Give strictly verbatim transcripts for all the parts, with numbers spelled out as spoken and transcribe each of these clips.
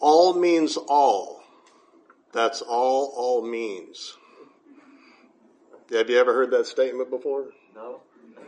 All means all. That's all all means. Have you ever heard that statement before? No.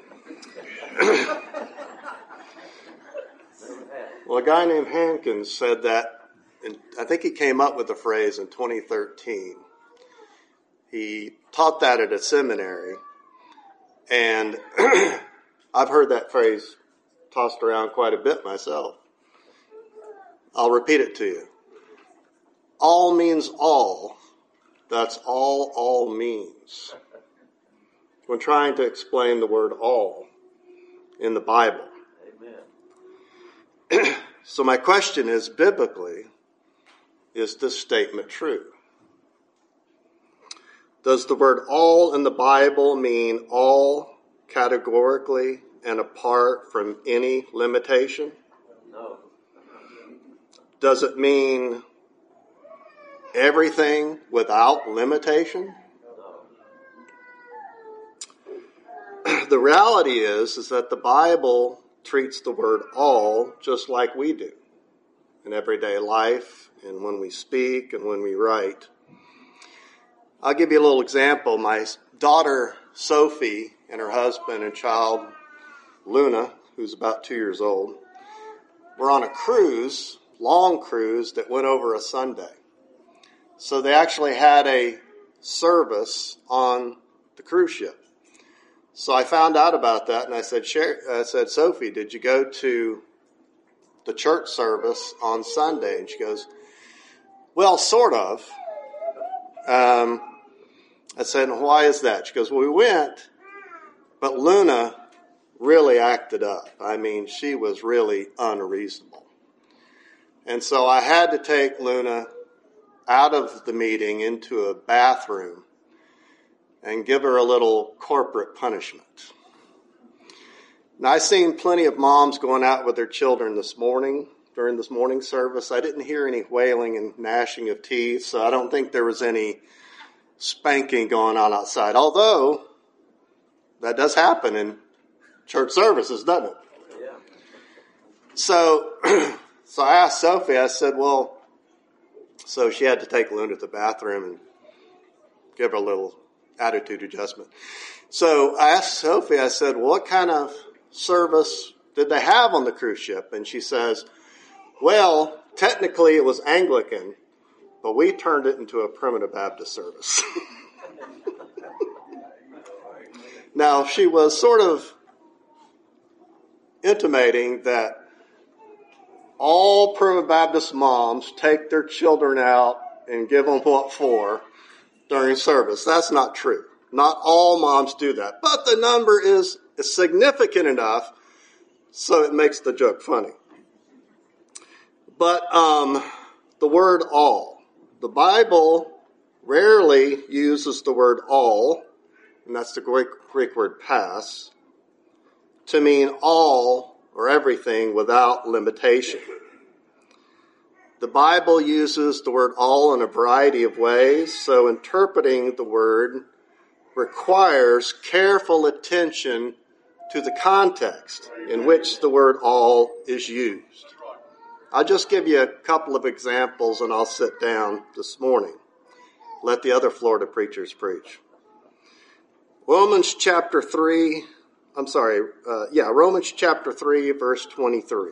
Well, a guy named Hankins said that, and I think he came up with the phrase in twenty thirteen. He taught that at a seminary, and I've heard that phrase tossed around quite a bit myself. I'll repeat it to you. All means all. That's all all means. When trying to explain the word all in the Bible. Amen. So my question is, biblically, is this statement true? Does the word all in the Bible mean all categorically and apart from any limitation? No. Does it mean everything without limitation? No. The reality is, is that the Bible treats the word all just like we do in everyday life and when we speak and when we write. I'll give you a little example. My daughter, Sophie, and her husband and child, Luna, who's about two years old, were on a cruise, long cruise, that went over a Sunday. So they actually had a service on the cruise ship. So I found out about that, and I said, Sher- I said, Sophie, did you go to the church service on Sunday? And she goes, well, sort of. Um, I said, why is that? She goes, well, we went, but Luna really acted up. I mean, she was really unreasonable. And so I had to take Luna out of the meeting into a bathroom and give her a little corporate punishment. Now, I've seen plenty of moms going out with their children this morning, during this morning service. I didn't hear any wailing and gnashing of teeth, so I don't think there was any spanking going on outside. Although, that does happen in church services, doesn't it? Yeah. So, so I asked Sophie, I said, well, so she had to take Luna to the bathroom and give her a little attitude adjustment. So I asked Sophie, I said, well, what kind of service did they have on the cruise ship? And she says, well, technically it was Anglican, but we turned it into a Primitive Baptist service. Now, she was sort of intimating that all Primitive Baptist moms take their children out and give them what for during service. That's not true. Not all moms do that. But the number is significant enough so it makes the joke funny. But um, the word all. The Bible rarely uses the word all, and that's the Greek, Greek word pas, to mean all or everything without limitation. The Bible uses the word all in a variety of ways, so interpreting the word requires careful attention to the context in which the word all is used. I'll just give you a couple of examples and I'll sit down this morning. Let the other Florida preachers preach. Romans chapter three, I'm sorry, uh, yeah, Romans chapter three, verse twenty-three.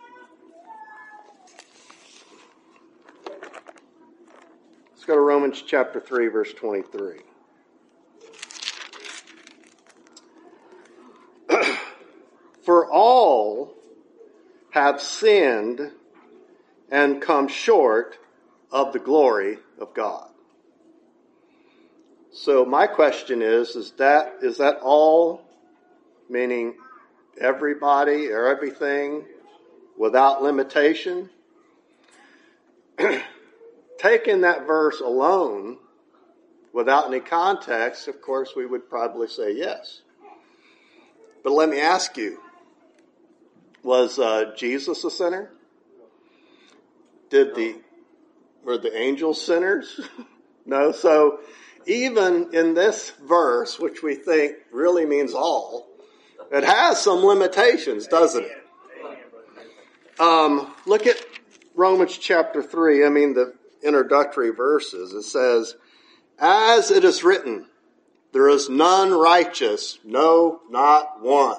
Let's go to Romans chapter three, verse twenty-three. For all have sinned and come short of the glory of God. So my question is, is that is that all, meaning everybody or everything without limitation? Taking that verse alone, without any context, of course, we would probably say yes. But let me ask you, was uh, Jesus a sinner? Did the were the angels sinners? No. So even in this verse, which we think really means all, it has some limitations, doesn't it? Um, look at Romans chapter three, I mean the introductory verses, it says, as it is written, there is none righteous, no, not one.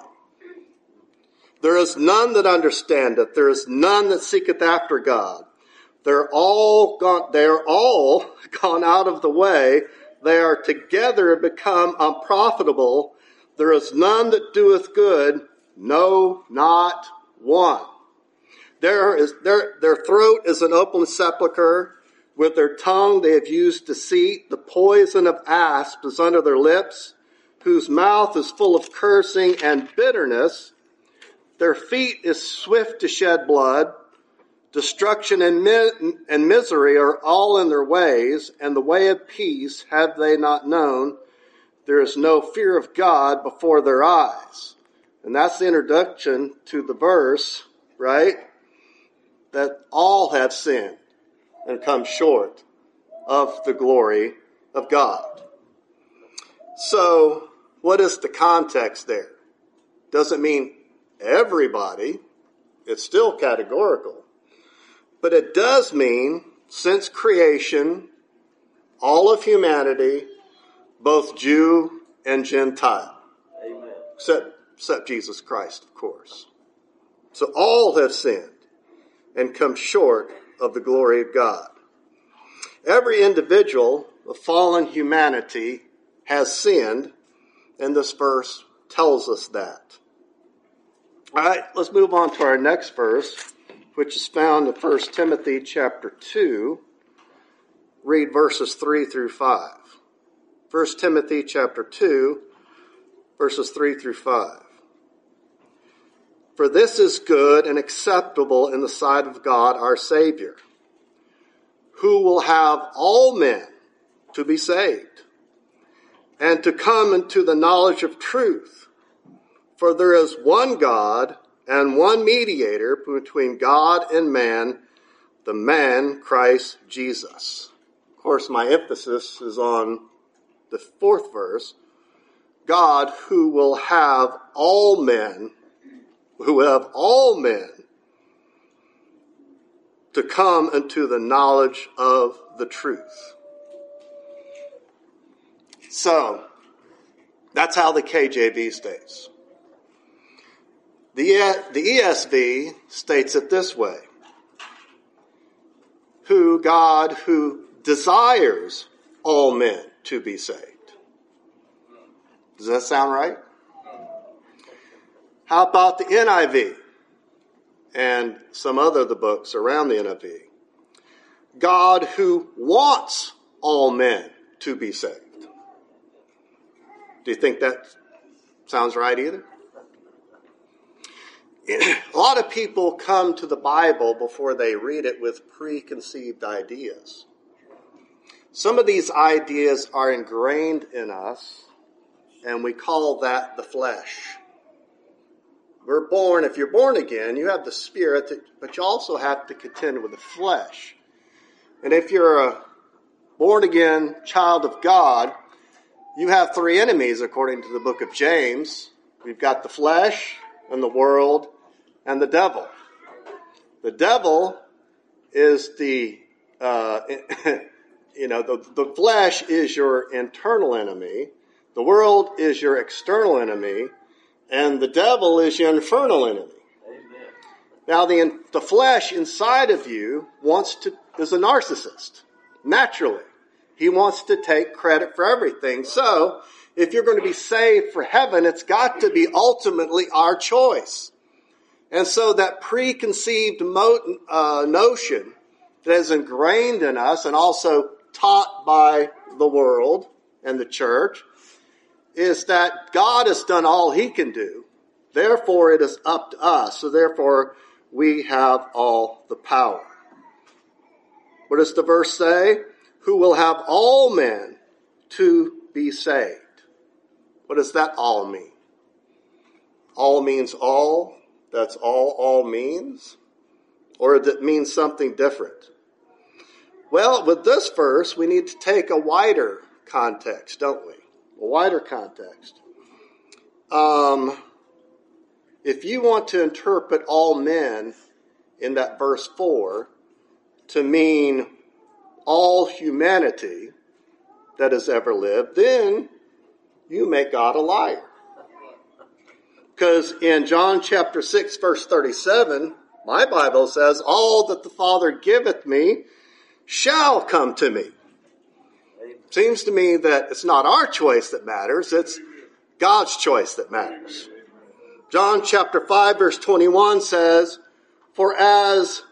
There is none that understandeth, there is none that seeketh after God. They're all gone, they are all gone out of the way. They are together become unprofitable. There is none that doeth good, no, not one. There is, their, their throat is an open sepulchre. With their tongue they have used deceit. The poison of asp is under their lips, whose mouth is full of cursing and bitterness. Their feet is swift to shed blood. Destruction and, mi- and misery are all in their ways, and the way of peace have they not known. There is no fear of God before their eyes. And that's the introduction to the verse, right? That all have sinned and come short of the glory of God. So, what is the context there? Doesn't mean everybody. It's still categorical. But it does mean, since creation, all of humanity, both Jew and Gentile. Amen. Except, except Jesus Christ, of course. So all have sinned and come short of the glory of God. Every individual of fallen humanity has sinned, and this verse tells us that. All right, let's move on to our next verse, which is found in First Timothy chapter two. Read verses three through five. First Timothy chapter two, verses three through five. For this is good and acceptable in the sight of God our Savior, who will have all men to be saved and to come into the knowledge of truth. For there is one God and one mediator between God and man, the man Christ Jesus. Of course, my emphasis is on the fourth verse. God who will have all men, who have all men to come into the knowledge of the truth. So, that's how the K J V states. The, the E S V states it this way. Who, God, who desires all men to be saved. Does that sound right? How about the N I V and some other of the books around the N I V? God who wants all men to be saved. Do you think that sounds right either? A lot of people come to the Bible before they read it with preconceived ideas. Some of these ideas are ingrained in us, and we call that the flesh. We're born, if you're born again, you have the Spirit, but you also have to contend with the flesh. And if you're a born again child of God, you have three enemies according to the book of James. We've got the flesh and the world and the devil. The devil is the, uh, you know, the, the flesh is your internal enemy. The world is your external enemy. And the devil is your infernal enemy. Amen. Now, the, the flesh inside of you wants to, is a narcissist. Naturally. He wants to take credit for everything. So, if you're going to be saved for heaven, it's got to be ultimately our choice. And so that preconceived mo- uh, notion that is ingrained in us and also taught by the world and the church is that God has done all he can do. Therefore, it is up to us. So therefore, we have all the power. What does the verse say? Who will have all men to be saved. What does that all mean? All means all? That's all all means? Or does it mean something different? Well, with this verse, we need to take a wider context, don't we? A wider context. Um, if you want to interpret all men in that verse four, to mean all humanity that has ever lived, then you make God a liar. Because in John chapter six, verse thirty-seven, my Bible says, all that the Father giveth me shall come to me. Seems to me that it's not our choice that matters, it's God's choice that matters. John chapter five, verse twenty-one says, For as,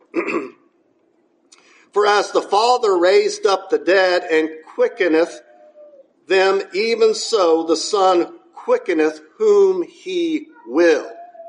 for as the Father raised up the dead and quickeneth them, even so the Son quickeneth whom he will.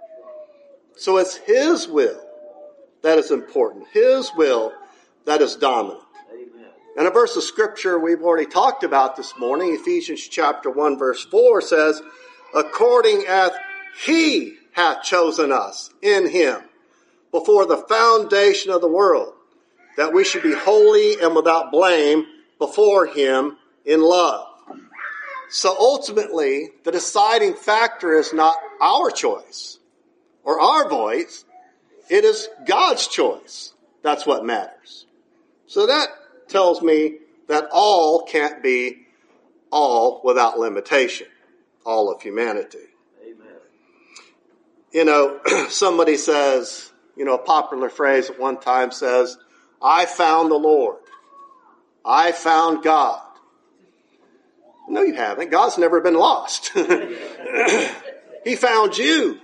So it's his will that is important. His will that is dominant. Amen. And a verse of scripture we've already talked about this morning, Ephesians chapter one, verse four says, according as he hath chosen us in him before the foundation of the world, that we should be holy and without blame before him in love. So ultimately, the deciding factor is not our choice or our voice. It is God's choice. That's what matters. So that tells me that all can't be all without limitation. All of humanity. Amen. You know, somebody says, you know, a popular phrase at one time says, I found the Lord. I found God. No, you haven't. God's never been lost. He found you.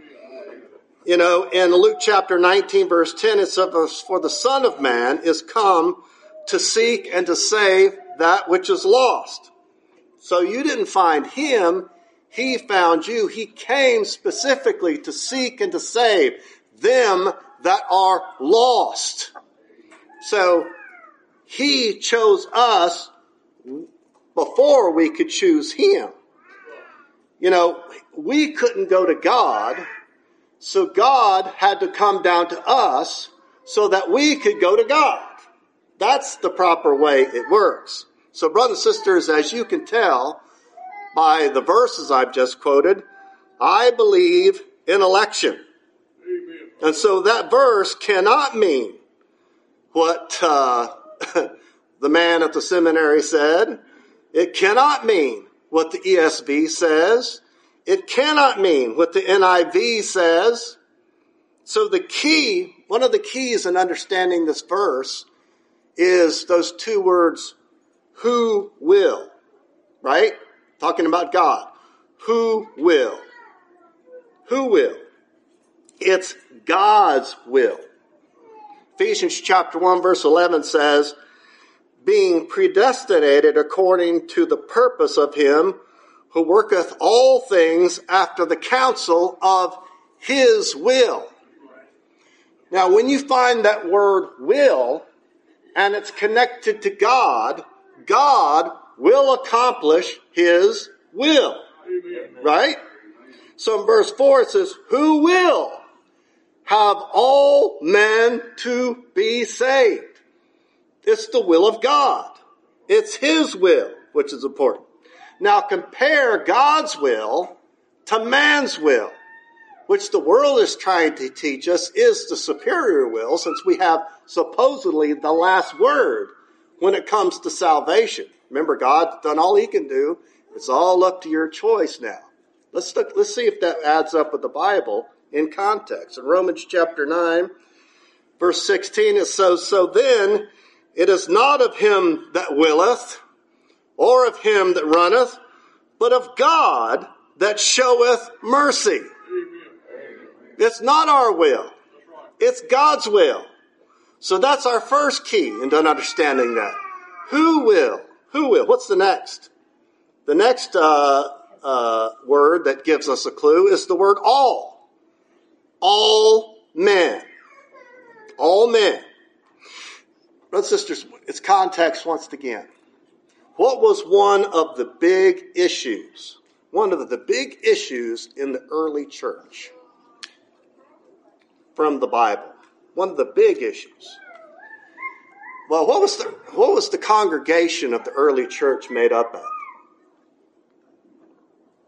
You know, in Luke chapter nineteen, verse ten, it says, for the Son of Man is come to seek and to save that which is lost. So you didn't find him. He found you. He came specifically to seek and to save them that are lost. So he chose us before we could choose him. You know, we couldn't go to God, so God had to come down to us so that we could go to God. That's the proper way it works. So brothers and sisters, as you can tell by the verses I've just quoted, I believe in election. Amen. And so that verse cannot mean what uh, the man at the seminary said. It cannot mean what the E S V says. It cannot mean what the N I V says. So the key, one of the keys in understanding this verse is those two words, who will, right? Talking about God. Who will? Who will? It's God's will. Ephesians chapter one, verse eleven says, being predestinated according to the purpose of him who worketh all things after the counsel of his will. Now, when you find that word will, and it's connected to God, God will accomplish his will. Amen. Right? So in verse four it says, who will have all men to be saved? It's the will of God. It's his will, which is important. Now compare God's will to man's will, which the world is trying to teach us is the superior will, since we have supposedly the last word when it comes to salvation. Remember, God's done all he can do. It's all up to your choice now. Let's look, let's see if that adds up with the Bible in context. In Romans chapter nine, verse sixteen, it says, so then it is not of him that willeth, or of him that runneth, but of God that showeth mercy. It's not our will. It's God's will. So that's our first key into understanding that. Who will? Who will? What's the next? The next uh, uh, word that gives us a clue is the word all. All men. All men. Brothers and sisters, it's context once again. What was one of the big issues? One of the big issues in the early church from the Bible. One of the big issues. Well, what was the what was the congregation of the early church made up of?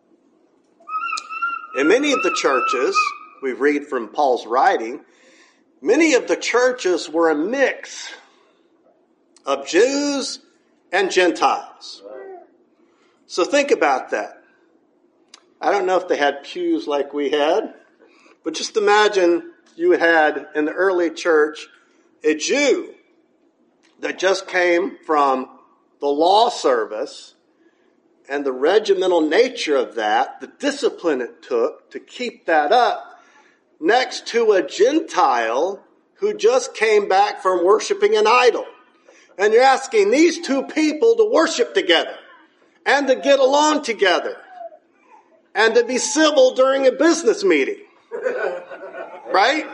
In many of the churches, we read from Paul's writing, many of the churches were a mix of Jews and Gentiles. So think about that. I don't know if they had pews like we had, but just imagine you had in the early church a Jew that just came from the law service, and the regimental nature of that, the discipline it took to keep that up, next to a Gentile who just came back from worshiping an idol. And you're asking these two people to worship together and to get along together and to be civil during a business meeting. Right?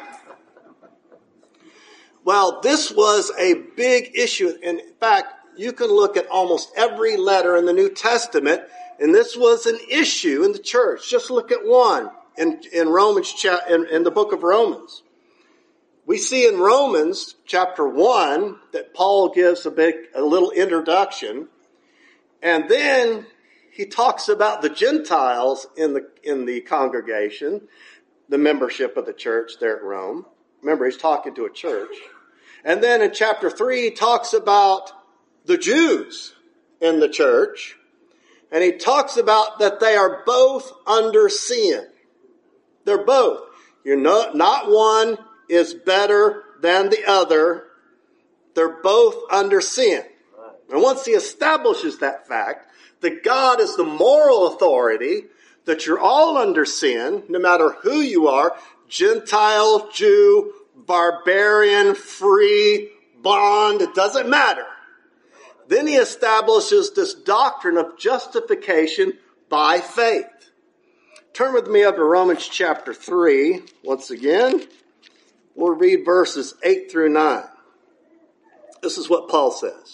Well, this was a big issue. In fact, you can look at almost every letter in the New Testament, and this was an issue in the church. Just look at one in, in Romans, in, in the book of Romans. We see in Romans chapter one that Paul gives a big, a little introduction, and then he talks about the Gentiles in the in the congregation, the membership of the church there at Rome. Remember, he's talking to a church. And then in chapter three, he talks about the Jews in the church. And he talks about that they are both under sin. They're both. You're not, not one is better than the other. They're both under sin. And once he establishes that fact, that God is the moral authority, that you're all under sin, no matter who you are, Gentile, Jew, barbarian, free, bond, it doesn't matter. Then he establishes this doctrine of justification by faith. Turn with me up to Romans chapter three once again. We'll read verses eight through nine. This is what Paul says.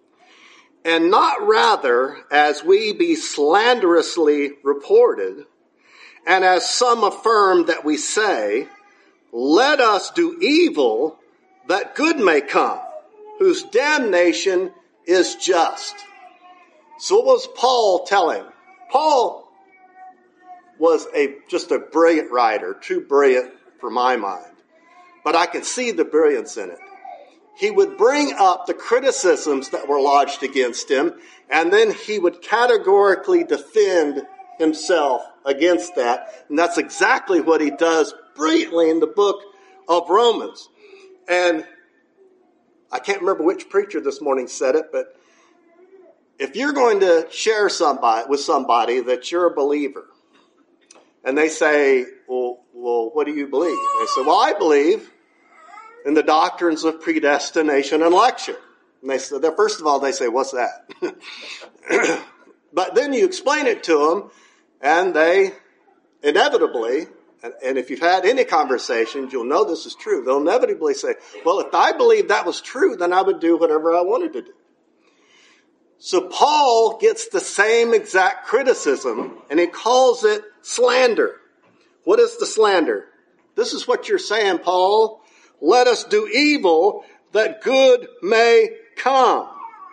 And not rather as we be slanderously reported, and as some affirm that we say, let us do evil that good may come, whose damnation is just. So what was Paul telling? Paul was a just a brilliant writer, too brilliant for my mind. But I can see the brilliance in it. He would bring up the criticisms that were lodged against him, and then he would categorically defend himself against that. And that's exactly what he does brilliantly in the book of Romans. And I can't remember which preacher this morning said it, but if you're going to share somebody with somebody that you're a believer, and they say, well, well, what do you believe? And they say, well, I believe in the doctrines of predestination and election. And they say, first of all, they say, what's that? But then you explain it to them, and they inevitably, and, and if you've had any conversations, you'll know this is true. They'll inevitably say, well, if I believed that was true, then I would do whatever I wanted to do. So Paul gets the same exact criticism, and he calls it slander. What is the slander? This is what you're saying, Paul. Let us do evil that good may come.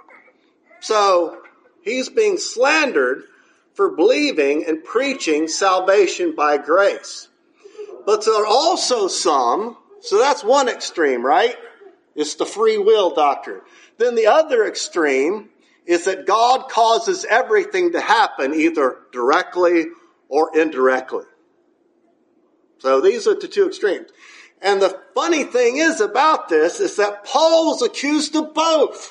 So he's being slandered for believing and preaching salvation by grace. But there are also some, so that's one extreme, right? It's the free will doctrine. Then the other extreme is that God causes everything to happen either directly or indirectly. So these are the two extremes. And the funny thing is about this is that Paul was accused of both.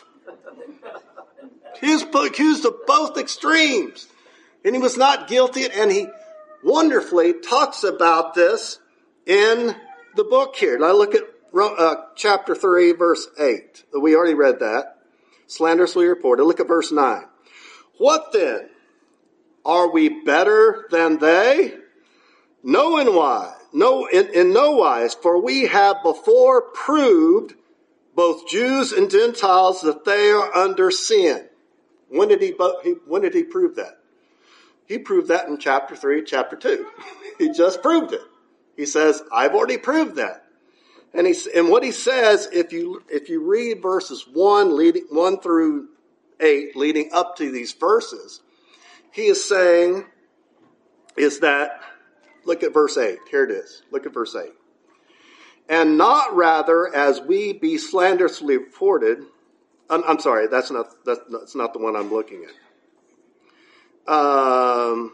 He was accused of both extremes. And he was not guilty. And he wonderfully talks about this in the book here. Now look at uh, chapter three, verse eight. We already read that. Slanderously reported. Look at verse nine. What then? Are we better than they? No in wise. No, in, in no wise, for we have before proved, both Jews and Gentiles, that they are under sin. When did he, when did he prove that? He proved that in chapter three, chapter two. He just proved it. He says, I've already proved that. And he, and what he says, if you, if you read verses one, leading, one through eight, leading up to these verses, he is saying, is that, look at verse eight. Here it is. Look at verse eight. and not rather as we be slanderously reported. I'm, I'm sorry, that's not that's, that's not the one I'm looking at. Um,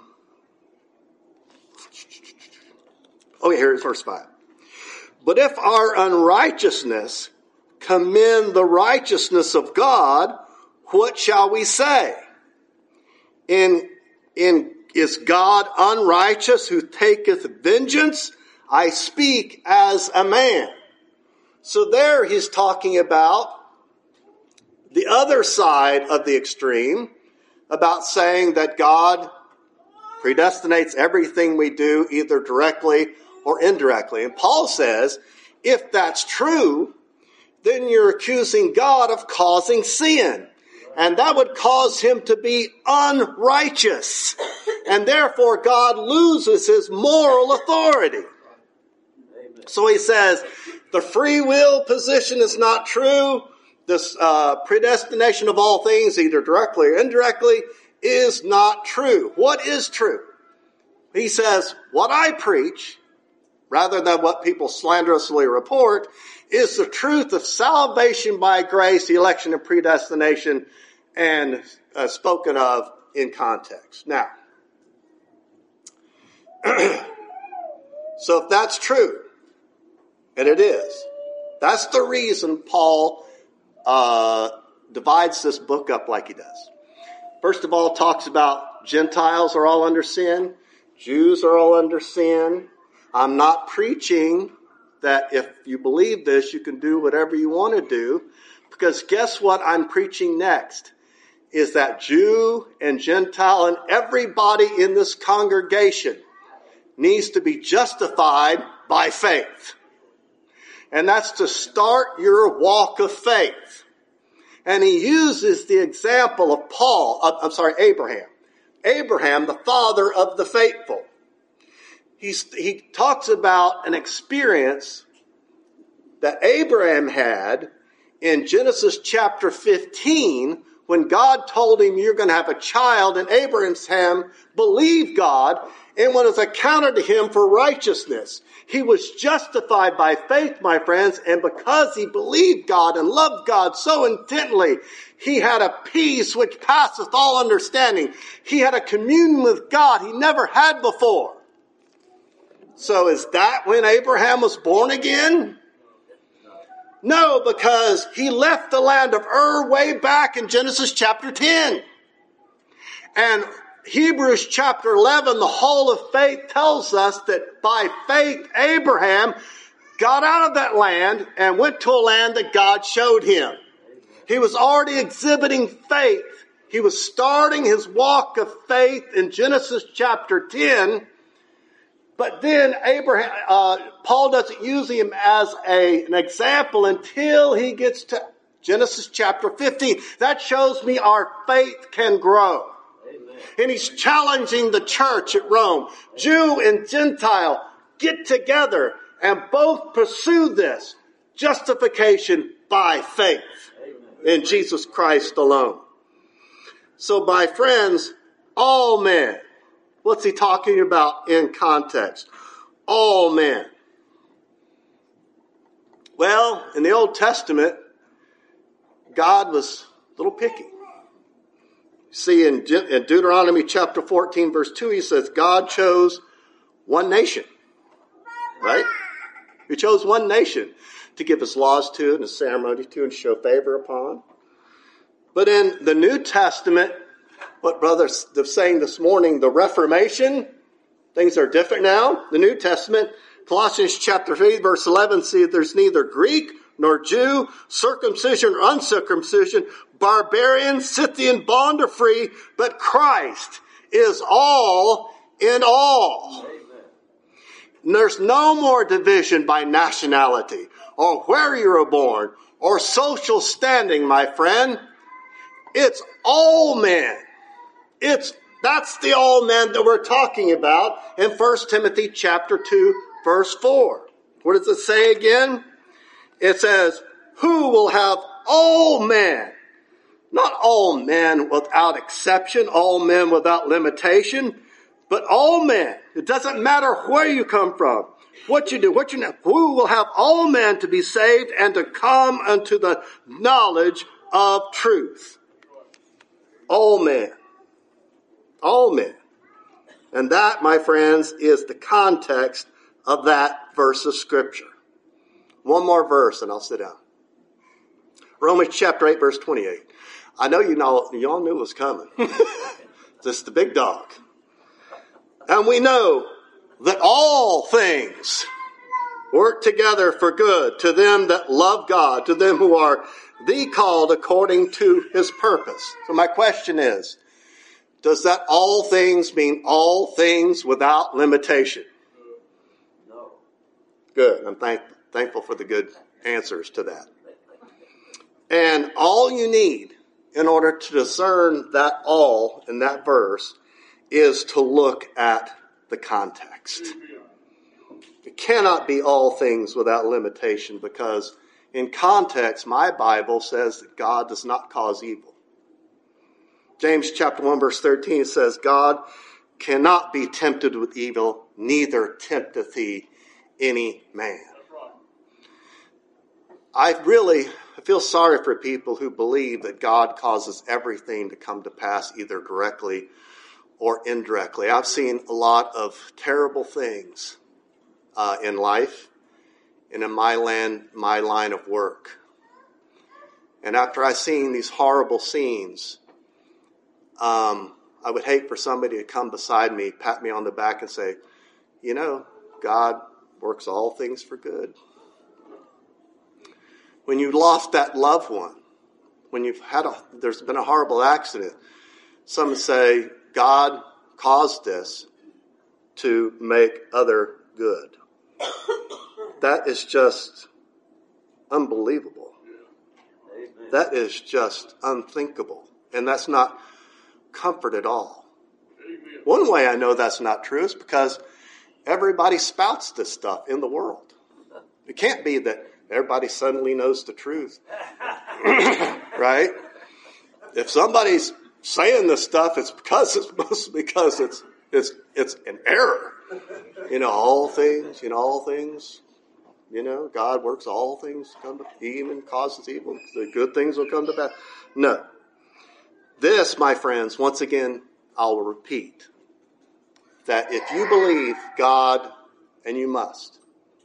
oh, yeah, here's verse five. But if our unrighteousness commend the righteousness of God, what shall we say? In, in, is God unrighteous who taketh vengeance? I speak as a man. So there he's talking about the other side of the extreme, about saying that God predestinates everything we do either directly or indirectly. And Paul says, if that's true, then you're accusing God of causing sin. And that would cause him to be unrighteous. And therefore God loses his moral authority. So he says, the free will position is not true. This uh, predestination of all things, either directly or indirectly, is not true. What is true? He says, what I preach, rather than what people slanderously report, is the truth of salvation by grace, the election and predestination, and uh, spoken of in context. Now, so if that's true, and it is, that's the reason Paul uh, divides this book up like he does. First of all, talks about Gentiles are all under sin. Jews are all under sin. I'm not preaching that if you believe this, you can do whatever you want to do. Because guess what I'm preaching next? Is that Jew and Gentile and everybody in this congregation needs to be justified by faith. And that's to start your walk of faith. And he uses the example of Paul, I'm sorry, Abraham. Abraham, the father of the faithful. He's, he talks about an experience that Abraham had in Genesis chapter fifteen when God told him you're going to have a child, and Abraham believed God and what was accounted to him for righteousness. He was justified by faith, my friends, and because he believed God and loved God so intently, he had a peace which passeth all understanding. He had a communion with God he never had before. So is that when Abraham was born again? No, because he left the land of Ur way back in Genesis chapter ten. And Hebrews chapter eleven, the hall of faith, tells us that by faith Abraham got out of that land and went to a land that God showed him. He was already exhibiting faith. He was starting his walk of faith in Genesis chapter ten. But then Abraham, uh, Paul doesn't use him as a, an example until he gets to Genesis chapter fifteen. That shows me our faith can grow. Amen. And he's challenging the church at Rome. Jew and Gentile, get together and both pursue this justification by faith. Amen. In Jesus Christ alone. So my friends, all men. What's he talking about in context? All men. Well, in the Old Testament, God was a little picky. See, in, De- in Deuteronomy chapter fourteen, verse two, he says, God chose one nation. Right? He chose one nation to give his laws to and his ceremony to and show favor upon. But in the New Testament, what brothers are saying this morning, the Reformation, things are different now. The New Testament, Colossians chapter three, verse eleven, see there's neither Greek nor Jew, circumcision or uncircumcision, barbarian, Scythian, bond or free, but Christ is all in all. Amen. And there's no more division by nationality or where you were born or social standing, my friend. It's all men. It's, that's the all men that we're talking about in First Timothy chapter two, verse four. What does it say again? It says, who will have all men, not all men without exception, all men without limitation, but all men. It doesn't matter where you come from, What you do, what you know, who will have all men to be saved and to come unto the knowledge of truth. All men. All men. And that, my friends, is the context of that verse of Scripture. One more verse and I'll sit down. Romans chapter eight, verse twenty-eight. I know you know, you all knew it was coming. This is the big dog. And we know that all things work together for good to them that love God, to them who are the called according to his purpose. So my question is, does that all things mean all things without limitation? No. Good. I'm thank, thankful for the good answers to that. And all you need in order to discern that all in that verse is to look at the context. It cannot be all things without limitation, because in context, my Bible says that God does not cause evil. James chapter one, verse thirteen says, God cannot be tempted with evil, neither tempteth he any man. I really I feel sorry for people who believe that God causes everything to come to pass either directly or indirectly. I've seen a lot of terrible things uh, in life and in my land, my line of work. And after I've seen these horrible scenes, um, I would hate for somebody to come beside me, pat me on the back and say, you know, God works all things for good. When you lost that loved one, when you've had a, there's been a horrible accident, some say God caused this to make other good. That is just unbelievable. Amen. That is just unthinkable. And that's not comfort at all. Amen. One way I know that's not true is because everybody spouts this stuff in the world. It can't be that everybody suddenly knows the truth. Right? If somebody's saying this stuff, it's because it's mostly because it's it's it's an error. You know, all things, you know, all things, you know, God works all things to come to, he even causes evil. The good things will come to pass. No. This, my friends, once again, I'll repeat, that if you believe God, and you must.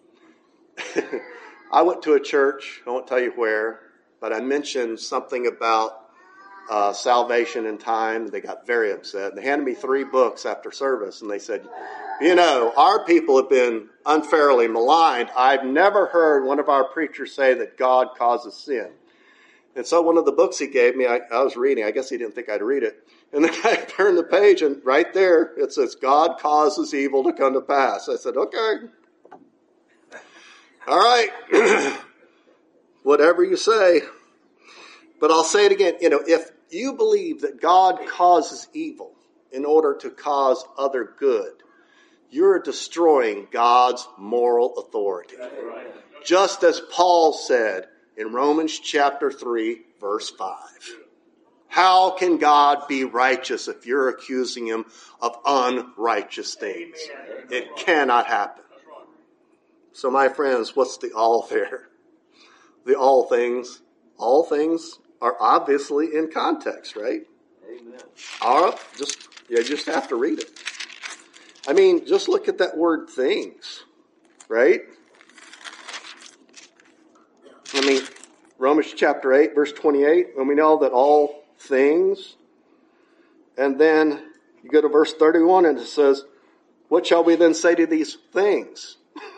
I went to a church, I won't tell you where, but I mentioned something about uh, salvation and time. They got very upset. They handed me three books after service, and they said, you know, our people have been unfairly maligned. I've never heard one of our preachers say that God causes sin. And so one of the books he gave me, I, I was reading. I guess he didn't think I'd read it. And the guy turned the page, and right there it says, God causes evil to come to pass. I said, okay. All right. Whatever you say. But I'll say it again. You know, if you believe that God causes evil in order to cause other good, you're destroying God's moral authority. Just as Paul said in Romans chapter three, verse five. How can God be righteous if you're accusing him of unrighteous things? It cannot happen. So my friends, what's the all there? The all things, all things are obviously in context, right? Amen. All right, just, you just have to read it. I mean, just look at that word things, right? I mean, Romans chapter eight, verse twenty-eight, and we know that all things, and then you go to verse thirty-one and it says, what shall we then say to these things?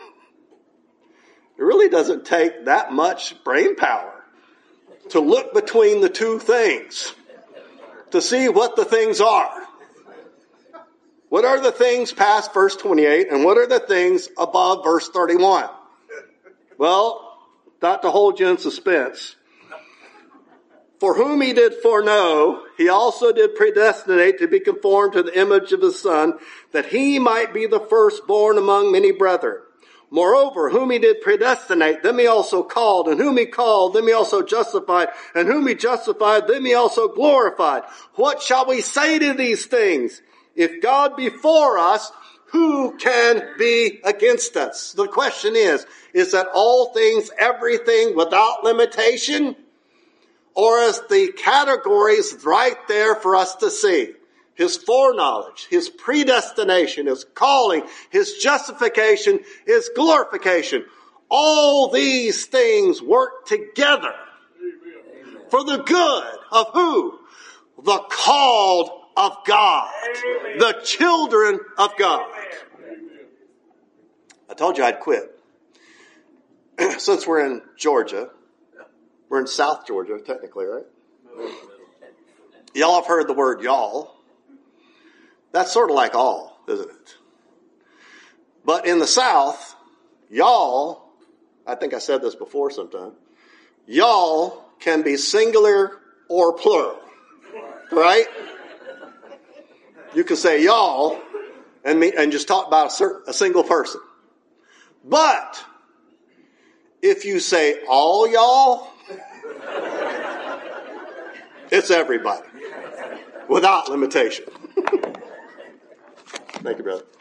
It really doesn't take that much brain power to look between the two things to see what the things are. What are the things past verse twenty-eight, and what are the things above verse thirty-one? Well, not to hold you in suspense. For whom he did foreknow, he also did predestinate to be conformed to the image of his Son, that he might be the firstborn among many brethren. Moreover, whom he did predestinate, them he also called, and whom he called, them he also justified, and whom he justified, them he also glorified. What shall we say to these things? If God be for us, Who can be against us? The question is, is that all things, everything without limitation? Or is the categories right there for us to see? His foreknowledge, his predestination, his calling, his justification, his glorification. All these things work together for the good of who? The called of God. The children of God. I told you I'd quit. Since we're in Georgia, we're in South Georgia, technically, right? Y'all have heard the word y'all. That's sort of like all, isn't it? But in the South, y'all, I think I said this before sometime, y'all can be singular or plural, right? You can say y'all and me, and just talk about a, certain, a single person. But if you say all y'all, it's everybody without limitation. Thank you, brother.